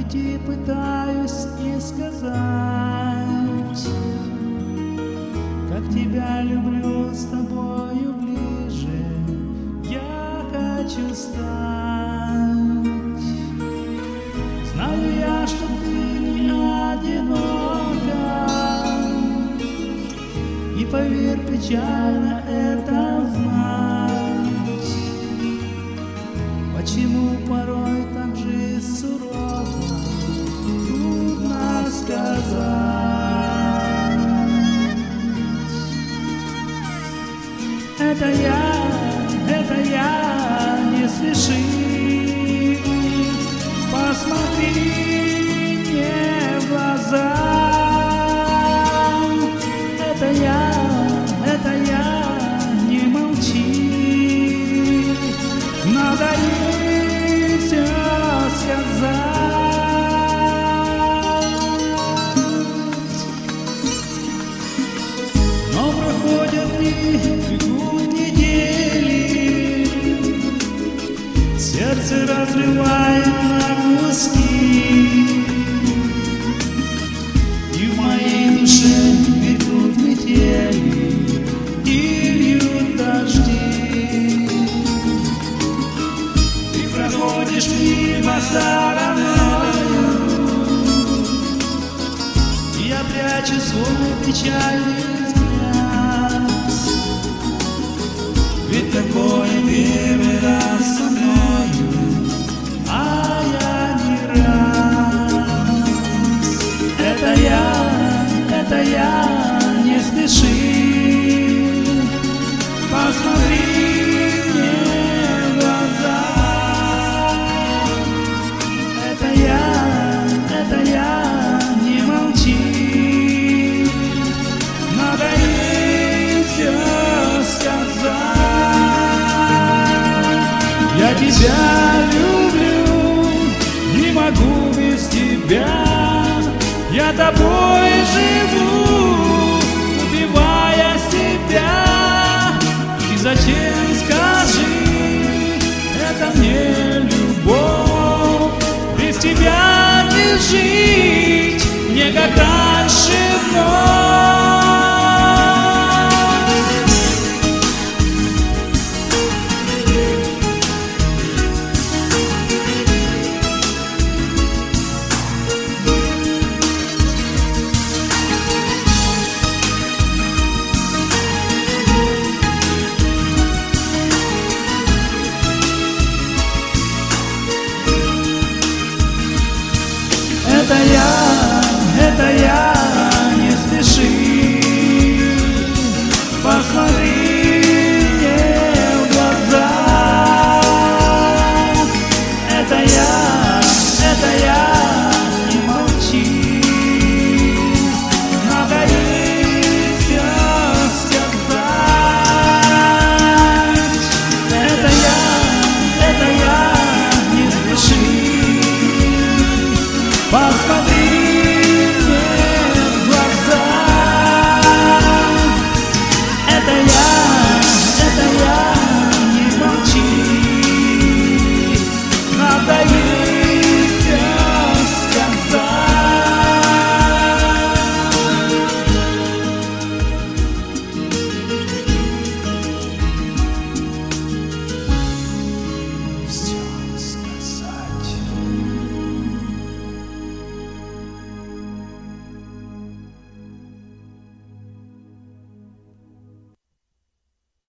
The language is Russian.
найти пытаюсь и сказать, как тебя люблю, с тобою ближе я хочу стать. Знаю я, что ты не одинока, и поверь, печально это знать. Почему порой так жизнь сурова, трудно сказать. Это я, не спеши, посмотри мне в глаза. Это я, не молчи, надо ей все сказать. Но проходят дни, бегут недели, сердце разрывает на куски, и в моей душе бегут метели и льют дожди. Ты проходишь мимо стороною, и я прячу свой печальный взгляд. Ведь такое первый раз со мною, а я не раз. Это я, не спеши, посмотри мне в глаза. Это я, не молчи, надо ей все сказать. Я тебя люблю, не могу без тебя. Я тобой живу, убивая себя. И зачем, скажи, это мне любовь? Без тебя не жить, мне как раньше вновь.